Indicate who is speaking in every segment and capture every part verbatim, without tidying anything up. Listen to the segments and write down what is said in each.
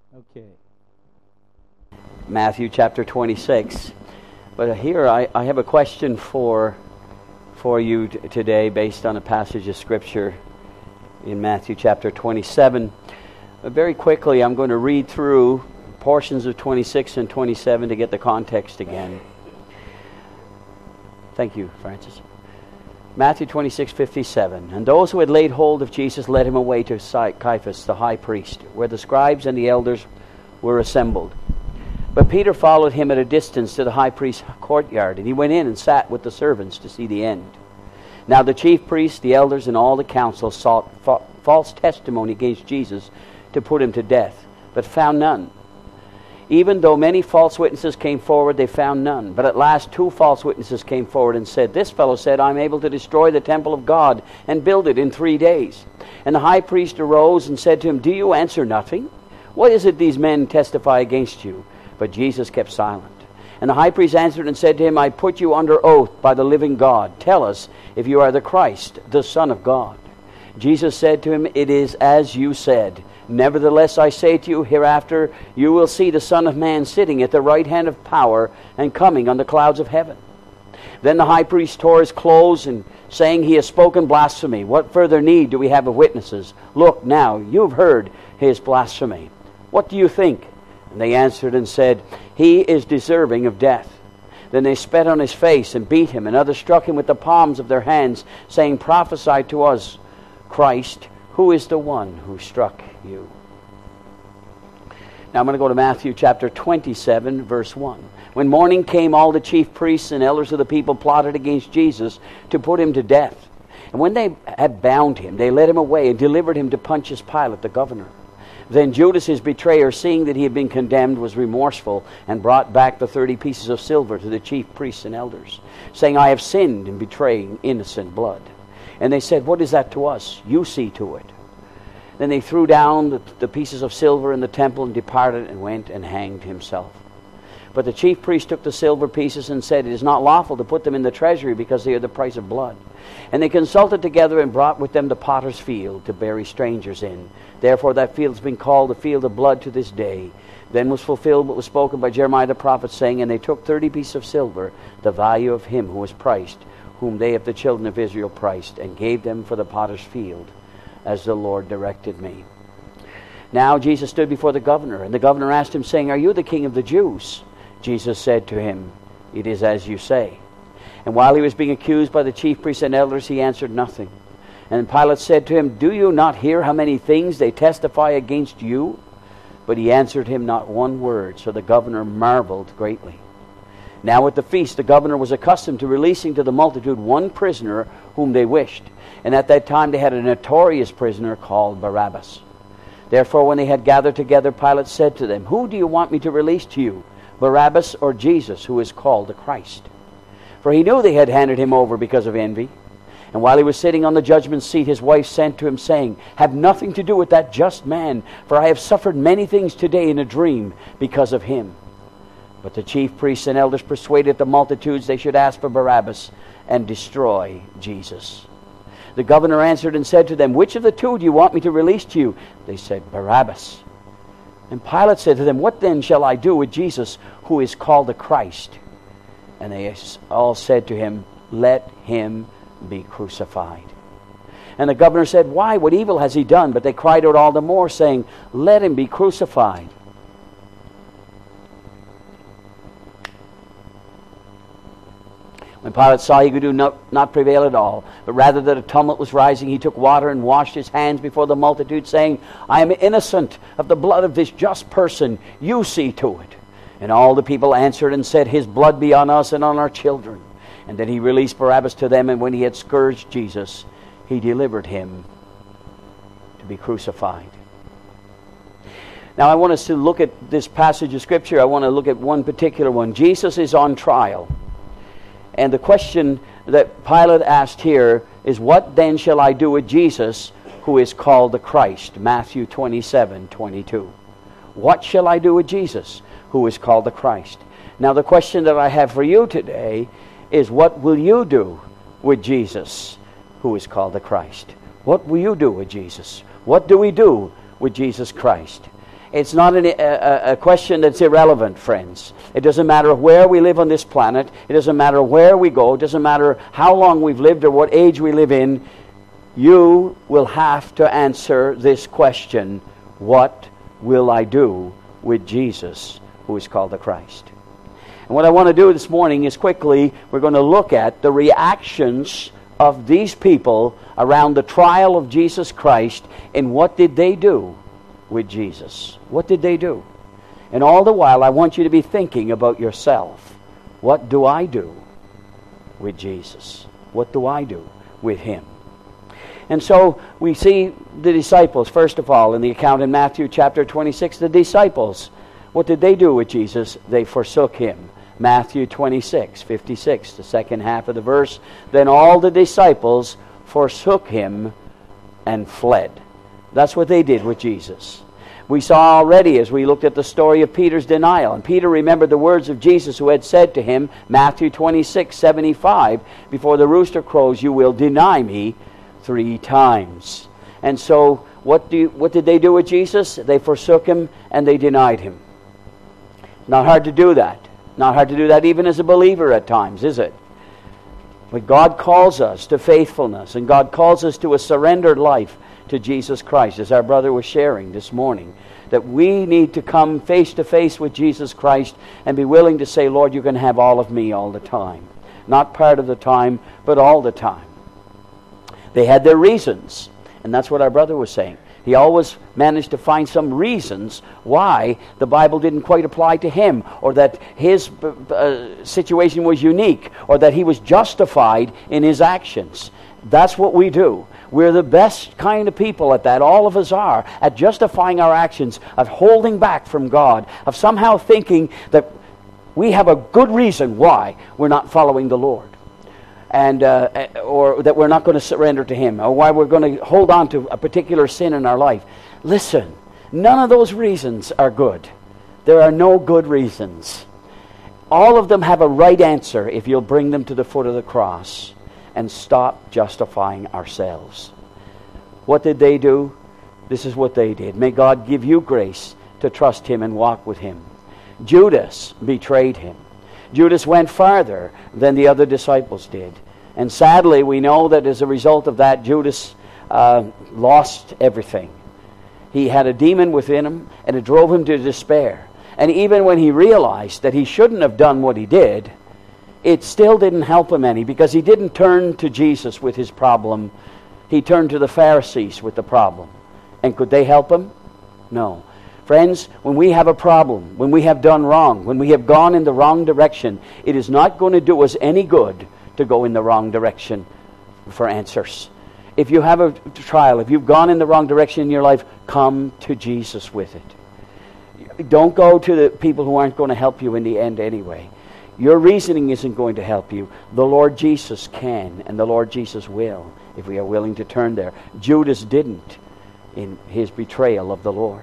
Speaker 1: Okay. Matthew chapter twenty-six. But here I, I have a question for for you t- today based on a passage of Scripture in Matthew chapter twenty-seven. But very quickly I'm going to read through portions of twenty-six and twenty-seven to get the context again. Thank you, Francis. Matthew twenty-six fifty-seven. And those who had laid hold of Jesus led him away to Caiaphas, the high priest, where the scribes and the elders were assembled. But Peter followed him at a distance to the high priest's courtyard, and he went in and sat with the servants to see the end. Now the chief priests, the elders, and all the council sought fa- false testimony against Jesus to put him to death, but found none. Even though many false witnesses came forward, they found none. But at last two false witnesses came forward and said, This fellow said, I am able to destroy the temple of God and build it in three days. And the high priest arose and said to him, Do you answer nothing? What is it these men testify against you? But Jesus kept silent. And the high priest answered and said to him, I put you under oath by the living God. Tell us if you are the Christ, the Son of God. Jesus said to him, It is as you said. Nevertheless, I say to you, hereafter you will see the Son of Man sitting at the right hand of power and coming on the clouds of heaven. Then the high priest tore his clothes, and saying, He has spoken blasphemy. What further need do we have of witnesses? Look now, you have heard his blasphemy. What do you think? And they answered and said, He is deserving of death. Then they spat on his face and beat him, and others struck him with the palms of their hands, saying, Prophesy to us, Christ, who is the one who struck you? Now I'm going to go to Matthew chapter twenty-seven, verse one. When morning came, all the chief priests and elders of the people plotted against Jesus to put him to death. And when they had bound him, they led him away and delivered him to Pontius Pilate, the governor. Then Judas, his betrayer, seeing that he had been condemned, was remorseful and brought back the thirty pieces of silver to the chief priests and elders, saying, I have sinned in betraying innocent blood. And they said, What is that to us? You see to it. Then they threw down the, the pieces of silver in the temple and departed and went and hanged himself. But the chief priest took the silver pieces and said, It is not lawful to put them in the treasury because they are the price of blood. And they consulted together and brought with them the potter's field to bury strangers in. Therefore that field has been called the field of blood to this day. Then was fulfilled what was spoken by Jeremiah the prophet, saying, And they took thirty pieces of silver, the value of him who was priced, whom they of the children of Israel priced, and gave them for the potter's field, as the Lord directed me. Now Jesus stood before the governor, and the governor asked him, saying, Are you the king of the Jews? Jesus said to him, It is as you say. And while he was being accused by the chief priests and elders, he answered nothing. And Pilate said to him, Do you not hear how many things they testify against you? But he answered him not one word, so the governor marveled greatly. Now at the feast the governor was accustomed to releasing to the multitude one prisoner whom they wished. And at that time they had a notorious prisoner called Barabbas. Therefore when they had gathered together, Pilate said to them, Who do you want me to release to you, Barabbas or Jesus, who is called the Christ? For he knew they had handed him over because of envy. And while he was sitting on the judgment seat, his wife sent to him, saying, Have nothing to do with that just man, for I have suffered many things today in a dream because of him. But the chief priests and elders persuaded the multitudes they should ask for Barabbas and destroy Jesus. The governor answered and said to them, Which of the two do you want me to release to you? They said, Barabbas. And Pilate said to them, What then shall I do with Jesus, who is called the Christ? And they all said to him, Let him be crucified. And the governor said, Why? What evil has he done? But they cried out all the more, saying, Let him be crucified. When Pilate saw he could do not, not prevail at all, but rather that a tumult was rising, he took water and washed his hands before the multitude, saying, I am innocent of the blood of this just person. You see to it. And all the people answered and said, His blood be on us and on our children. And then he released Barabbas to them, and when he had scourged Jesus, he delivered him to be crucified. Now I want us to look at this passage of Scripture. I want to look at one particular one. Jesus is on trial. And the question that Pilate asked here is, What then shall I do with Jesus, who is called the Christ? Matthew twenty-seven twenty-two. What shall I do with Jesus, who is called the Christ? Now the question that I have for you today is, what will you do with Jesus, who is called the Christ? What will you do with Jesus? What do we do with Jesus Christ? It's not an, a, a question that's irrelevant, friends. It doesn't matter where we live on this planet. It doesn't matter where we go. It doesn't matter how long we've lived or what age we live in. You will have to answer this question: what will I do with Jesus, who is called the Christ? And what I want to do this morning is quickly, we're going to look at the reactions of these people around the trial of Jesus Christ, and what did they do with Jesus? What did they do? And all the while, I want you to be thinking about yourself. What do I do with Jesus? What do I do with Him? And so we see the disciples, first of all, in the account in Matthew chapter twenty-six, the disciples, what did they do with Jesus? They forsook Him. Matthew twenty-six, fifty-six, the second half of the verse. Then all the disciples forsook Him and fled. That's what they did with Jesus. We saw already as we looked at the story of Peter's denial. And Peter remembered the words of Jesus, who had said to him, Matthew twenty-six, seventy-five, before the rooster crows, you will deny me three times. And so what do you, what did they do with Jesus? They forsook Him and they denied Him. Not hard to do that. Not hard to do that even as a believer at times, is it? But God calls us to faithfulness, and God calls us to a surrendered life to Jesus Christ, as our brother was sharing this morning, that we need to come face to face with Jesus Christ and be willing to say, Lord, you can have all of me all the time. Not part of the time, but all the time. They had their reasons, and that's what our brother was saying. He always managed to find some reasons why the Bible didn't quite apply to him, or that his uh, situation was unique, or that he was justified in his actions. That's what we do. We're the best kind of people at that. All of us are, at justifying our actions, of holding back from God, of somehow thinking that we have a good reason why we're not following the Lord. And uh, or that we're not going to surrender to Him, or why we're going to hold on to a particular sin in our life. Listen, none of those reasons are good. There are no good reasons. All of them have a right answer if you'll bring them to the foot of the cross and stop justifying ourselves. What did they do? This is what they did. May God give you grace to trust Him and walk with Him. Judas betrayed Him. Judas went farther than the other disciples did. And sadly, we know that as a result of that, Judas uh, lost everything. He had a demon within him, and it drove him to despair. And even when he realized that he shouldn't have done what he did, it still didn't help him any, because he didn't turn to Jesus with his problem. He turned to the Pharisees with the problem. And could they help him? No. Friends, when we have a problem, when we have done wrong, when we have gone in the wrong direction, it is not going to do us any good to go in the wrong direction for answers. If you have a trial, if you've gone in the wrong direction in your life, come to Jesus with it. Don't go to the people who aren't going to help you in the end anyway. Your reasoning isn't going to help you. The Lord Jesus can, and the Lord Jesus will, if we are willing to turn there. Judas didn't in his betrayal of the Lord.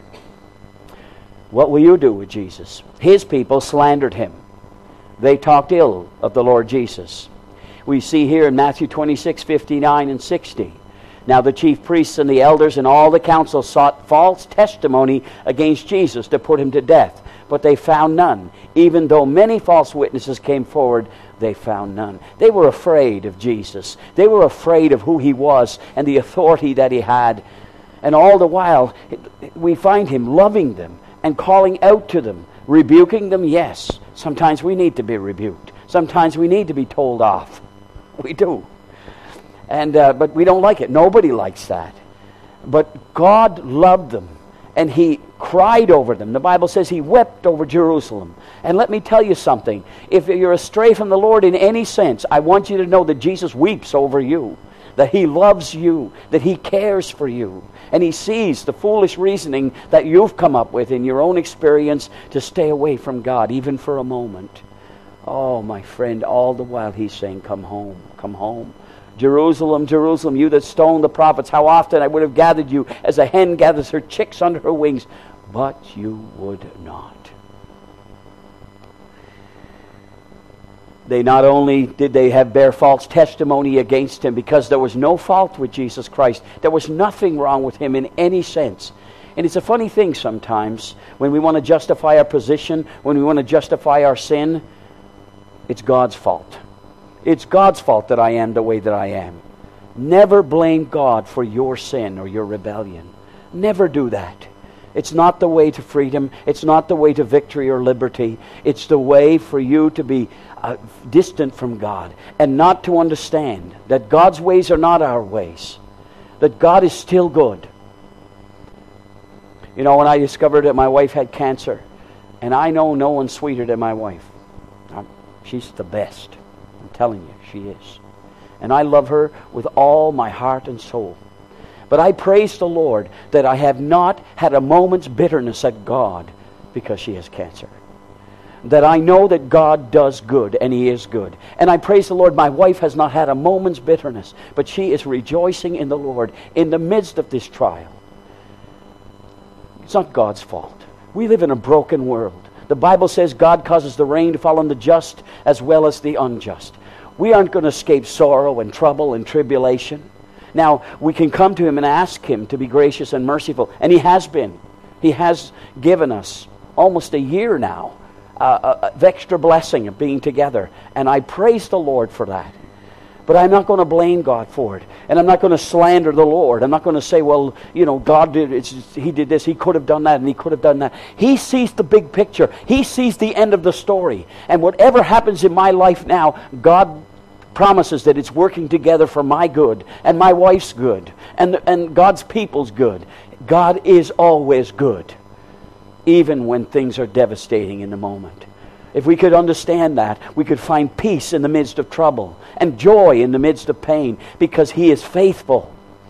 Speaker 1: What will you do with Jesus? His people slandered Him. They talked ill of the Lord Jesus. We see here in Matthew twenty-six, fifty-nine and sixty. Now the chief priests and the elders and all the council sought false testimony against Jesus to put Him to death. But they found none. Even though many false witnesses came forward, they found none. They were afraid of Jesus. They were afraid of who He was and the authority that He had. And all the while, we find Him loving them and calling out to them, rebuking them. Yes, sometimes we need to be rebuked. Sometimes we need to be told off. We do. And uh, but we don't like it. Nobody likes that. But God loved them, and He cried over them. The Bible says He wept over Jerusalem. And let me tell you something. If you're astray from the Lord in any sense, I want you to know that Jesus weeps over you, that He loves you, that He cares for you. And He sees the foolish reasoning that you've come up with in your own experience to stay away from God, even for a moment. Oh, my friend, all the while He's saying, come home, come home. Jerusalem, Jerusalem, you that stoned the prophets, how often I would have gathered you as a hen gathers her chicks under her wings, but you would not. They not only did they have bear false testimony against Him, because there was no fault with Jesus Christ. There was nothing wrong with Him in any sense. And it's a funny thing sometimes when we want to justify our position, when we want to justify our sin, it's God's fault. It's God's fault that I am the way that I am. Never blame God for your sin or your rebellion. Never do that. It's not the way to freedom. It's not the way to victory or liberty. It's the way for you to be uh, distant from God and not to understand that God's ways are not our ways. That God is still good. You know, when I discovered that my wife had cancer, and I know no one sweeter than my wife. I'm, she's the best. I'm telling you, she is. And I love her with all my heart and soul. But I praise the Lord that I have not had a moment's bitterness at God because she has cancer. That I know that God does good, and He is good. And I praise the Lord, my wife has not had a moment's bitterness, but she is rejoicing in the Lord in the midst of this trial. It's not God's fault. We live in a broken world. The Bible says God causes the rain to fall on the just as well as the unjust. We aren't going to escape sorrow and trouble and tribulation. Now, we can come to Him and ask Him to be gracious and merciful. And He has been. He has given us almost a year now uh, of extra blessing of being together. And I praise the Lord for that. But I'm not going to blame God for it. And I'm not going to slander the Lord. I'm not going to say, well, you know, God did, it's, He did this, He could have done that, and He could have done that. He sees the big picture. He sees the end of the story. And whatever happens in my life now, God promises that it's working together for my good, and my wife's good, and, and God's people's good. God is always good, even when things are devastating in the moment. If we could understand that, we could find peace in the midst of trouble and joy in the midst of pain because He is faithful.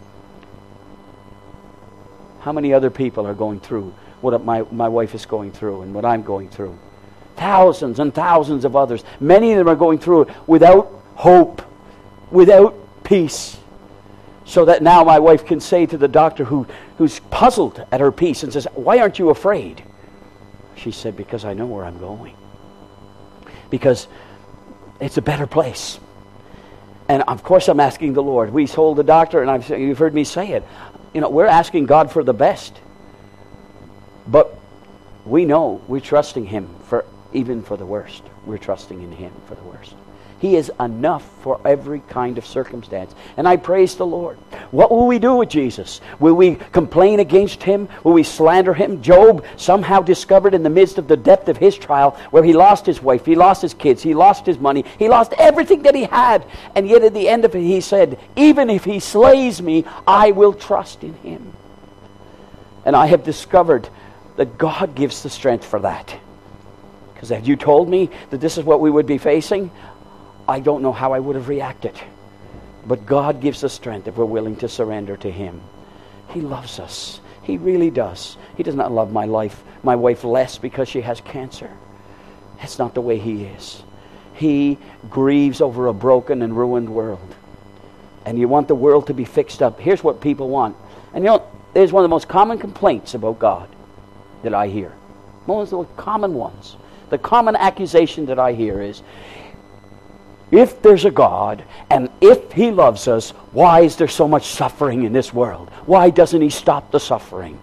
Speaker 1: How many other people are going through what my, my wife is going through and what I'm going through? Thousands and thousands of others. Many of them are going through it without hope, without peace. So that now my wife can say to the doctor who, who's puzzled at her peace and says, why aren't you afraid? She said, because I know where I'm going. Because it's a better place. And of course I'm asking the Lord. We told the doctor, and I've, you've heard me say it, you know, we're asking God for the best. But we know we're trusting Him for even for the worst. We're trusting in Him for the worst. He is enough for every kind of circumstance. And I praise the Lord. What will we do with Jesus? Will we complain against Him? Will we slander Him? Job somehow discovered in the midst of the depth of his trial where he lost his wife, he lost his kids, he lost his money, he lost everything that he had. And yet at the end of it he said, even if He slays me, I will trust in Him. And I have discovered that God gives the strength for that. Because had you told me that this is what we would be facing, I don't know how I would have reacted. But God gives us strength if we're willing to surrender to Him. He loves us. He really does. He does not love my life, my wife less because she has cancer. That's not the way He is. He grieves over a broken and ruined world. And you want the world to be fixed up. Here's what people want. And you know, there's one of the most common complaints about God that I hear. One of the most common ones. The common accusation that I hear is, if there's a God, and if He loves us, why is there so much suffering in this world? Why doesn't He stop the suffering?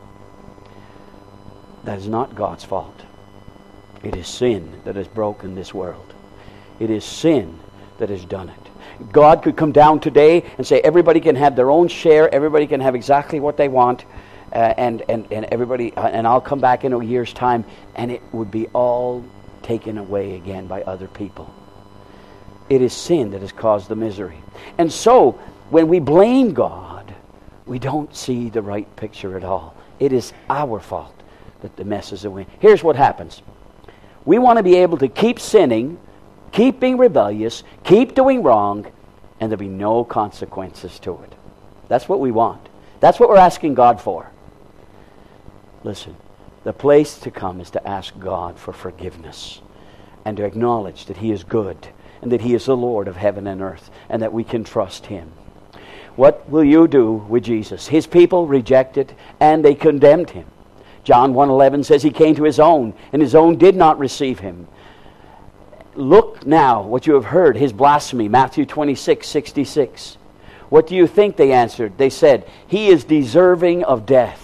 Speaker 1: That is not God's fault. It is sin that has broken this world. It is sin that has done it. God could come down today and say everybody can have their own share, everybody can have exactly what they want, uh, and, and, and everybody, uh, and I'll come back in a year's time, and it would be all taken away again by other people. It is sin that has caused the misery. And so, when we blame God, we don't see the right picture at all. It is our fault that the mess is away. Here's what happens. We want to be able to keep sinning, keep being rebellious, keep doing wrong, and there'll be no consequences to it. That's what we want. That's what we're asking God for. Listen, the place to come is to ask God for forgiveness and to acknowledge that He is good, and that He is the Lord of heaven and earth, and that we can trust Him. What will you do with Jesus? His people rejected, and they condemned Him. John one eleven says He came to His own, and His own did not receive Him. Look now what you have heard, His blasphemy, Matthew twenty-six sixty-six. What do you think? They answered. They said, He is deserving of death.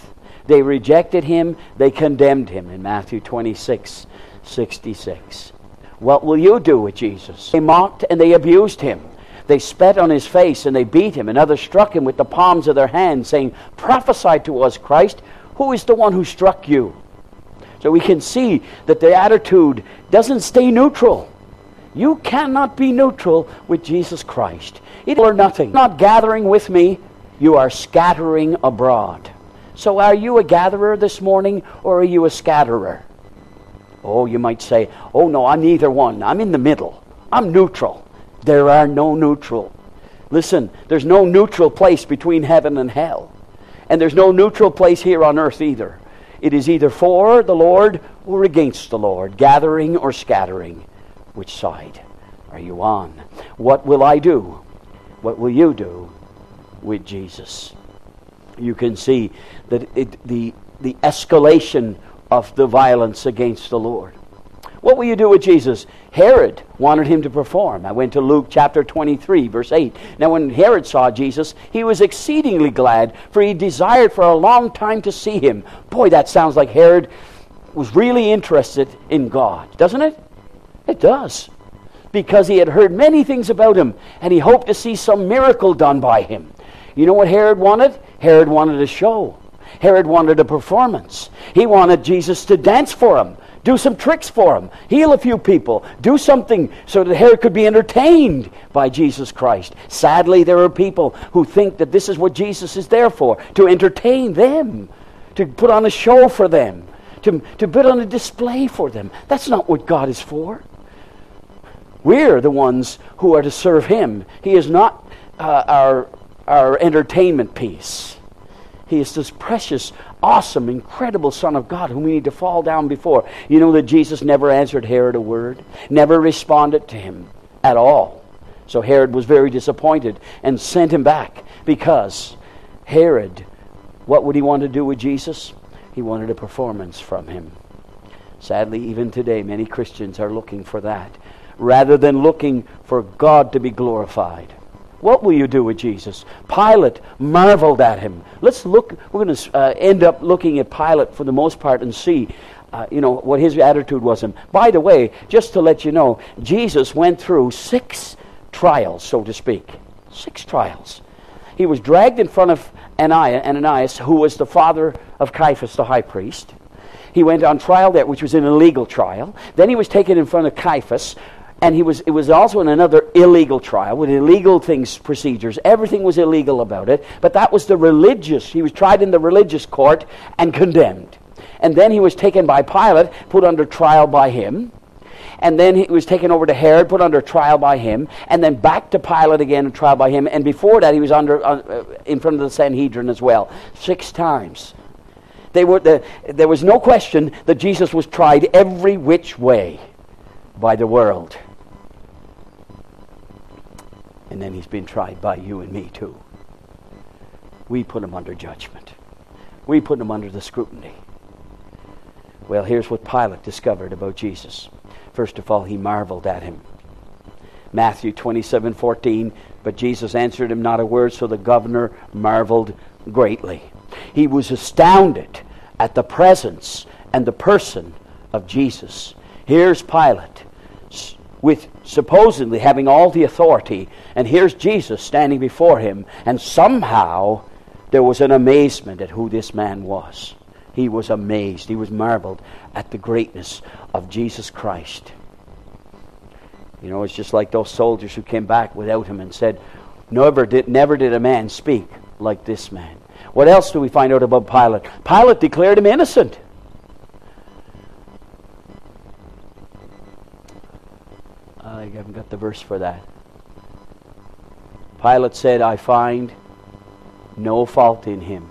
Speaker 1: They rejected him. They condemned him in Matthew twenty-six sixty-six. What will you do with Jesus? They mocked and they abused him. They spat on his face and they beat him, and others struck him with the palms of their hands, saying, "Prophesy to us, Christ. Who is the one who struck you?" So we can see that the attitude doesn't stay neutral. You cannot be neutral with Jesus Christ. It or nothing. Not gathering with me, you are scattering abroad. So are you a gatherer this morning, or are you a scatterer? Oh, you might say, "Oh no, I'm neither one. I'm in the middle. I'm neutral." There are no neutral. Listen, there's no neutral place between heaven and hell. And there's no neutral place here on earth either. It is either for the Lord or against the Lord, gathering or scattering. Which side are you on? What will I do? What will you do with Jesus? You can see that it, the, the escalation of the violence against the Lord. What will you do with Jesus? Herod wanted him to perform. I went to Luke chapter twenty-three, verse eight. Now when Herod saw Jesus, he was exceedingly glad, for he desired for a long time to see him. Boy, that sounds like Herod was really interested in God, doesn't it? It does. Because he had heard many things about him, and he hoped to see some miracle done by him. You know what Herod wanted? Herod wanted a show. Herod wanted a performance. He wanted Jesus to dance for him, do some tricks for him, heal a few people, do something so that Herod could be entertained by Jesus Christ. Sadly, there are people who think that this is what Jesus is there for, to entertain them, to put on a show for them, to, to put on a display for them. That's not what God is for. We're the ones who are to serve him. He is not uh, our, our entertainment piece. He is this precious, awesome, incredible Son of God whom we need to fall down before. You know that Jesus never answered Herod a word, never responded to him at all. So Herod was very disappointed and sent him back, because Herod, what would he want to do with Jesus? He wanted a performance from him. Sadly, even today, many Christians are looking for that, rather than looking for God to be glorified. What will you do with Jesus? Pilate marveled at him. Let's look, we're going to uh, end up looking at Pilate for the most part and see, uh, you know, what his attitude was. Him. By the way, just to let you know, Jesus went through six trials, so to speak. Six trials. He was dragged in front of Ananias, who was the father of Caiaphas, the high priest. He went on trial there, which was an illegal trial. Then he was taken in front of Caiaphas, and he was it was also in another illegal trial with illegal things, procedures. Everything was illegal about it. But that was the religious. He was tried in the religious court and condemned. And then he was taken by Pilate, put under trial by him. And then he was taken over to Herod, put under trial by him. And then back to Pilate again and trial by him. And before that he was under uh, in front of the Sanhedrin as well. Six times. They were the, there was no question that Jesus was tried every which way by the world. And then he's been tried by you and me too. We put him under judgment. We put him under the scrutiny. Well, here's what Pilate discovered about Jesus. First of all, he marveled at him. Matthew twenty-seven fourteen, but Jesus answered him not a word, so the governor marveled greatly. He was astounded at the presence and the person of Jesus. Here's Pilate, with supposedly having all the authority, and here's Jesus standing before him, and somehow there was an amazement at who this man was. He was amazed. He was marveled at the greatness of Jesus Christ. You know, it's just like those soldiers who came back without him and said, never did, never did a man speak like this man. What else do we find out about Pilate? Pilate declared him innocent. I haven't got the verse for that. Pilate said, I find no fault in him.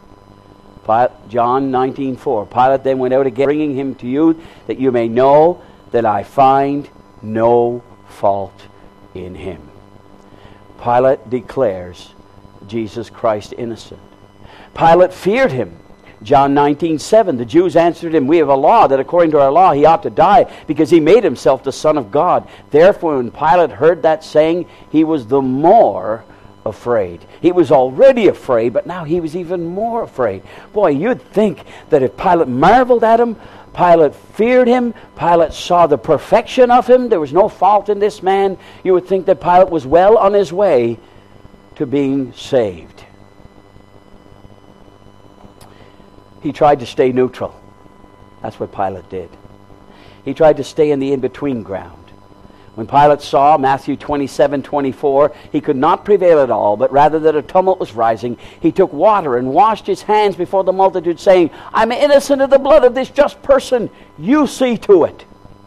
Speaker 1: John nineteen four. Pilate then went out again, bringing him to you, that you may know that I find no fault in him. Pilate declares Jesus Christ innocent. Pilate feared him. John nineteen seven. The Jews answered him, we have a law that according to our law he ought to die, because he made himself the Son of God. Therefore when Pilate heard that saying, he was the more afraid. He was already afraid, but now he was even more afraid. Boy, you'd think that if Pilate marveled at him, Pilate feared him, Pilate saw the perfection of him, there was no fault in this man, you would think that Pilate was well on his way to being saved. He tried to stay neutral. That's what Pilate did. He tried to stay in the in-between ground. When Pilate saw, Matthew twenty-seven twenty-four, he could not prevail at all, but rather that a tumult was rising, he took water and washed his hands before the multitude, saying, I'm innocent of the blood of this just person. You see to it.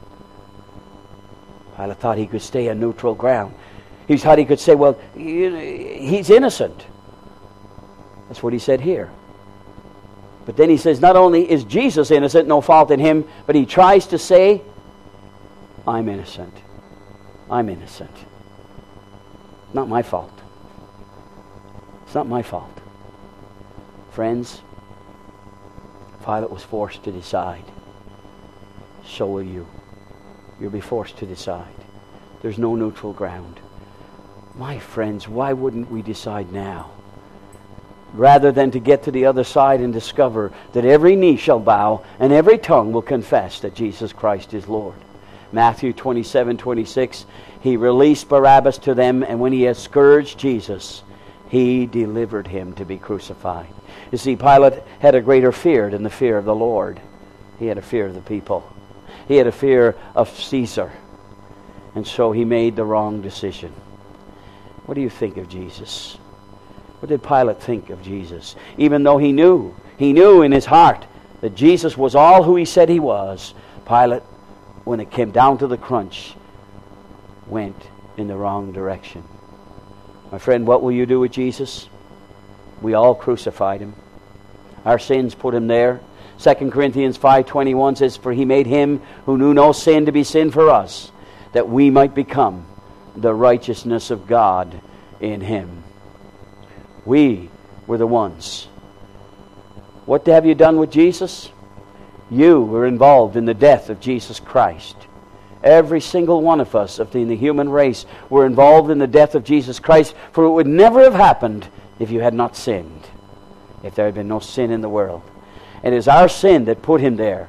Speaker 1: Pilate thought he could stay on neutral ground. He thought he could say, well, he's innocent. That's what he said here. But then he says, not only is Jesus innocent, no fault in him, but he tries to say, I'm innocent. I'm innocent. Not my fault. It's not my fault. Friends, Pilate was forced to decide. So will you. You'll be forced to decide. There's no neutral ground. My friends, why wouldn't we decide now? Rather than to get to the other side and discover that every knee shall bow and every tongue will confess that Jesus Christ is Lord. Matthew twenty-seven twenty-six, he released Barabbas to them, and when he had scourged Jesus, he delivered him to be crucified. You see, Pilate had a greater fear than the fear of the Lord. He had a fear of the people. He had a fear of Caesar. And so he made the wrong decision. What do you think of Jesus? What did Pilate think of Jesus? Even though he knew, he knew in his heart that Jesus was all who he said he was, Pilate, when it came down to the crunch, went in the wrong direction. My friend, what will you do with Jesus? We all crucified him. Our sins put him there. Second Corinthians five twenty-one says, for he made him who knew no sin to be sin for us, that we might become the righteousness of God in him. We were the ones. What have you done with Jesus? You were involved in the death of Jesus Christ. Every single one of us of the, in the human race were involved in the death of Jesus Christ, for it would never have happened if you had not sinned, if there had been no sin in the world. It is our sin that put him there.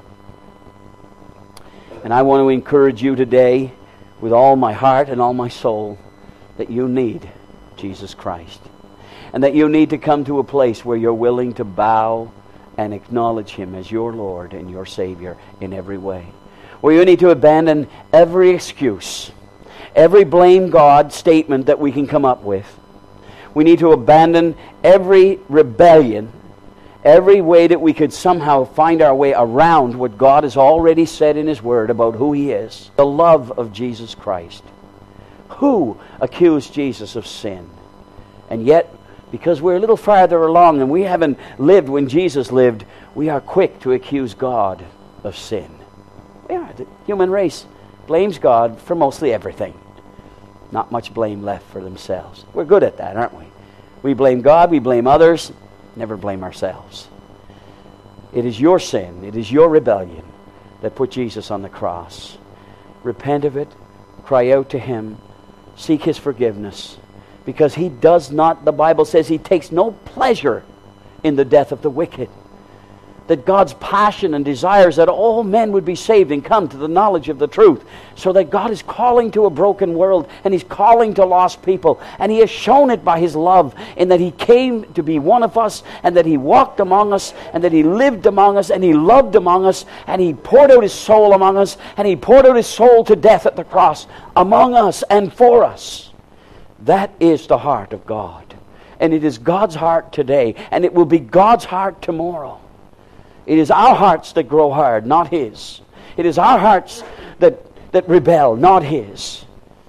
Speaker 1: And I want to encourage you today with all my heart and all my soul that you need Jesus Christ. And that you need to come to a place where you're willing to bow and acknowledge him as your Lord and your Savior in every way. Where you need to abandon every excuse, every blame God statement that we can come up with. We need to abandon every rebellion, every way that we could somehow find our way around what God has already said in his word about who he is. The love of Jesus Christ. Who accused Jesus of sin? And yet, because we're a little farther along and we haven't lived when Jesus lived, we are quick to accuse God of sin. Yeah, the human race blames God for mostly everything. Not much blame left for themselves. We're good at that, aren't we? We blame God, we blame others, never blame ourselves. It is your sin, it is your rebellion that put Jesus on the cross. Repent of it, cry out to him, seek his forgiveness. Because he does not, the Bible says, he takes no pleasure in the death of the wicked. That God's passion and desires that all men would be saved and come to the knowledge of the truth. So that God is calling to a broken world and he's calling to lost people. And he has shown it by his love in that he came to be one of us and that he walked among us and that he lived among us and he loved among us and he poured out his soul among us and he poured out his soul to death at the cross among us and for us. That is the heart of God. And it is God's heart today. And it will be God's heart tomorrow. It is our hearts that grow hard, not his. It is our hearts that, that rebel, not his.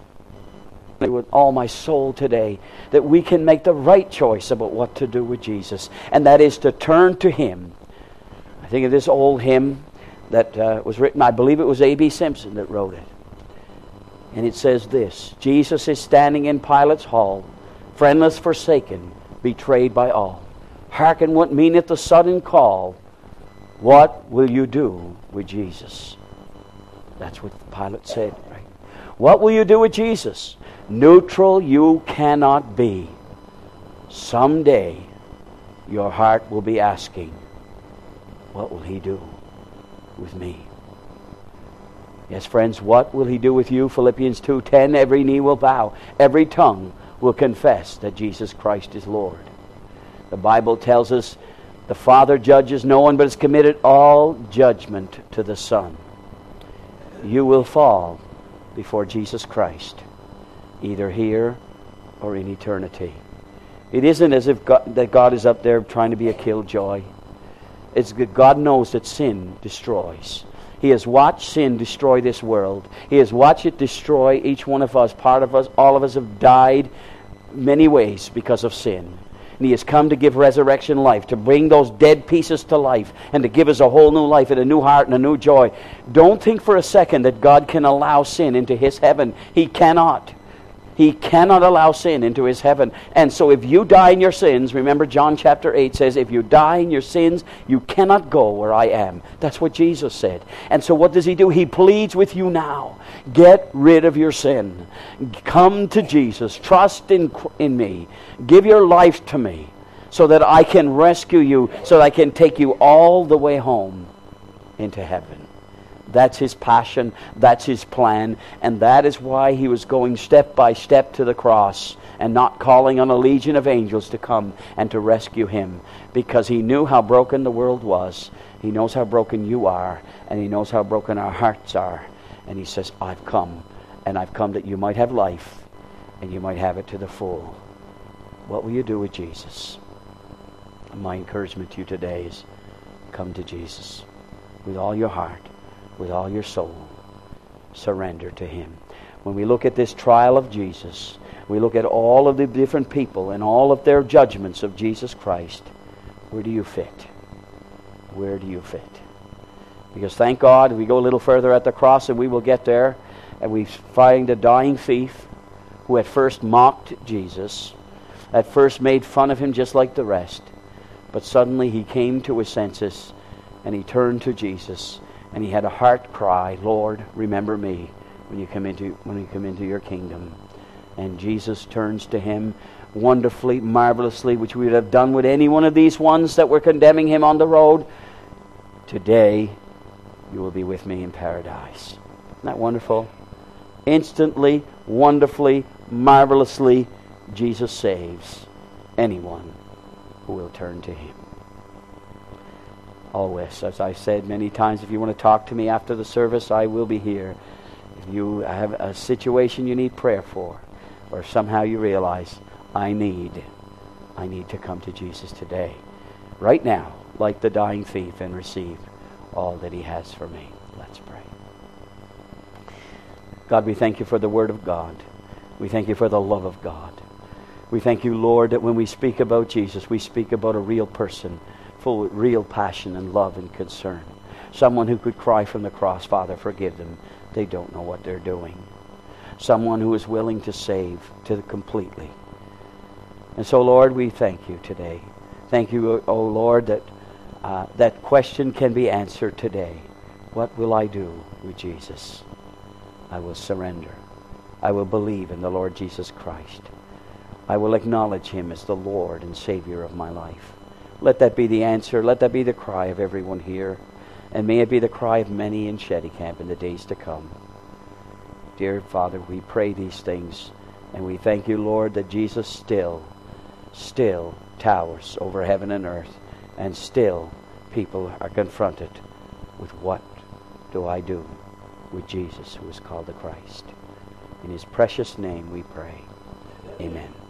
Speaker 1: With all my soul today, that we can make the right choice about what to do with Jesus. And that is to turn to him. I think of this old hymn that uh, was written, I believe it was A B Simpson that wrote it. And it says this, Jesus is standing in Pilate's hall, friendless, forsaken, betrayed by all. Hearken what meaneth the sudden call. What will you do with Jesus? That's what Pilate said, right? What will you do with Jesus? Neutral you cannot be. someday your heart will be asking, what will he do with me? Yes, friends, what will he do with you? Philippians two ten, every knee will bow, every tongue will confess that Jesus Christ is Lord. The Bible tells us the Father judges no one, but has committed all judgment to the Son. You will fall before Jesus Christ, either here or in eternity. It isn't as if God, that God is up there trying to be a killjoy. It's God knows that sin destroys. He has watched sin destroy this world. He has watched it destroy each one of us. Part of us, all of us have died many ways because of sin. And he has come to give resurrection life, to bring those dead pieces to life, and to give us a whole new life and a new heart and a new joy. Don't think for a second that God can allow sin into his heaven. He cannot. He cannot allow sin into his heaven. And so if you die in your sins, remember John chapter eight says, if you die in your sins, you cannot go where I am. That's what Jesus said. And so what does he do? He pleads with you now. Get rid of your sin. Come to Jesus. Trust in, in me. Give your life to me so that I can rescue you, so that I can take you all the way home into heaven. That's his passion, that's his plan, and that is why he was going step by step to the cross and not calling on a legion of angels to come and to rescue him, because he knew how broken the world was. He knows how broken you are, and he knows how broken our hearts are. And he says, I've come, and I've come that you might have life, and you might have it to the full. What will you do with Jesus? And my encouragement to you today is, come to Jesus with all your heart, with all your soul. Surrender to him. When we look at this trial of Jesus, we look at all of the different people and all of their judgments of Jesus Christ. Where do you fit? Where do you fit? Because thank God, we go a little further at the cross and we will get there, and we find a dying thief who at first mocked Jesus, at first made fun of him just like the rest, but suddenly he came to his senses and he turned to Jesus. And he had a heart cry, Lord, remember me when you come into when you come into your kingdom. And Jesus turns to him wonderfully, marvelously, which we would have done with any one of these ones that were condemning him on the road. Today, you will be with me in paradise. Isn't that wonderful? Instantly, wonderfully, marvelously, Jesus saves anyone who will turn to him. Always, as I said many times, if you want to talk to me after the service, I will be here. If you have a situation you need prayer for, or somehow you realize, I need, I need to come to Jesus today, right now, like the dying thief, and receive all that he has for me. Let's pray. God, we thank you for the Word of God. We thank you for the love of God. We thank you, Lord, that when we speak about Jesus, we speak about a real person, full of real passion and love and concern. Someone who could cry from the cross, Father, forgive them. They don't know what they're doing. Someone who is willing to save to completely. And so, Lord, we thank you today. Thank you, oh Lord, that uh, that question can be answered today. What will I do with Jesus? I will surrender. I will believe in the Lord Jesus Christ. I will acknowledge him as the Lord and Savior of my life. Let that be the answer. Let that be the cry of everyone here. And may it be the cry of many in Sheddycamp in the days to come. Dear Father, we pray these things. And we thank you, Lord, that Jesus still, still towers over heaven and earth. And still people are confronted with what do I do with Jesus, who is called the Christ. In his precious name we pray. Amen.